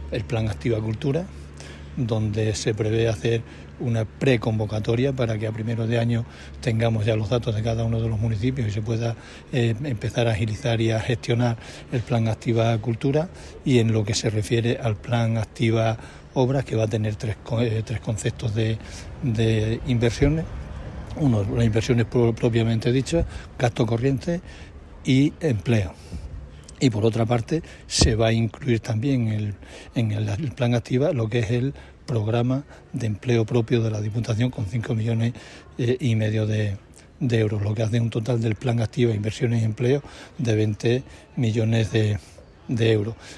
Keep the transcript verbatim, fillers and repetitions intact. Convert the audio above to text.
el Plan Activa Cultura, donde se prevé hacer una preconvocatoria para que a primeros de año tengamos ya los datos de cada uno de los municipios y se pueda eh, empezar a agilizar y a gestionar el Plan Activa Cultura. Y en lo que se refiere al Plan Activa Obras, que va a tener tres, eh, tres conceptos de, de inversiones. Uno, las inversiones propiamente dichas, gasto corriente y empleo. Y por otra parte, se va a incluir también el, en el, el Plan Activa lo que es el programa de empleo propio de la Diputación, con cinco millones eh, y medio de, de euros, lo que hace un total del Plan Activa, inversiones y empleo, de veinte millones de, de euros.